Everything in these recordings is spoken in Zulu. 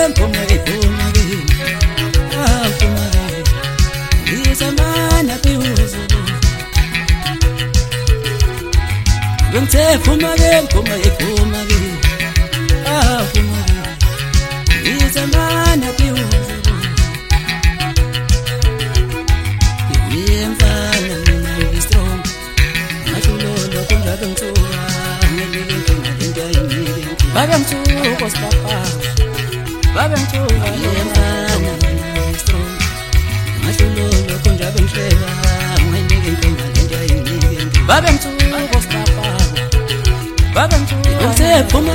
phuma izamana phezulu bengithe phuma izamana phezulu ngiyemfana mina ngistrong ngadlulolo kunjalo ngithuka ngilike ngento ayingile babe ngithuka sipapa babe ngithuka ngiyemfana mina ngistrong ngadlulolo kunjalo ngihleka ngilike ngento ayingile babe ngithuka sipapa babe ngithuka ngithe phuma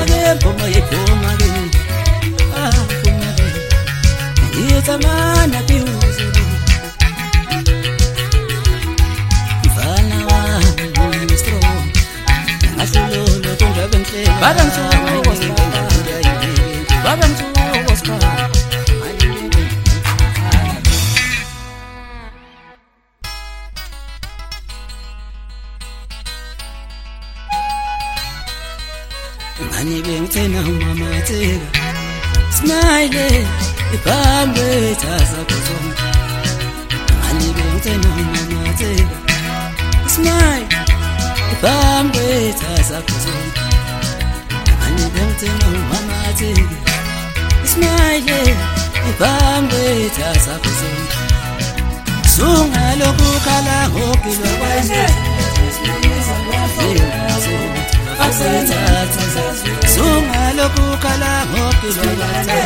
izamana phezulu mfana wami ngistrong ngadlulolo kunjalo ngihleka babe ngithuka sipapa babe ngithuka sipapa ngani bengithena umamatheka smile ibambe thaza kuzonke ngani bengithena umamatheka smile ibambe thaza kuzonke ngani bengithena umamatheka smile ibambe thaza kuzonke sungaloku khala ngopilo kwanje sungaloku khala ngopilo kwanje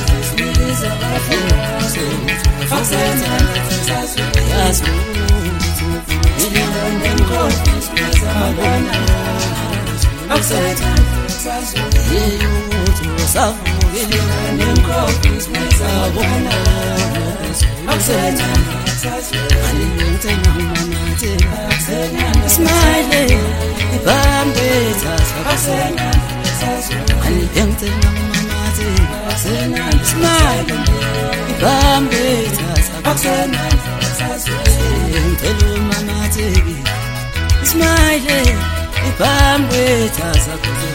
smile ibambe thaza smile ibambe thaza ngicela umamatheki smile ibambe thaza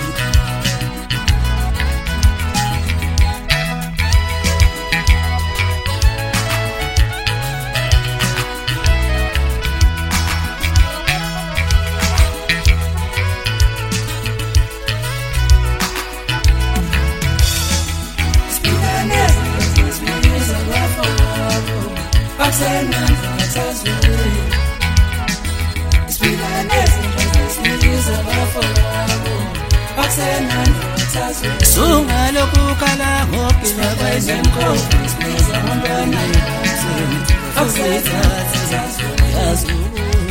sungaloku khala ngopilo kwanje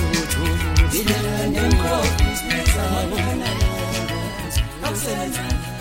yazi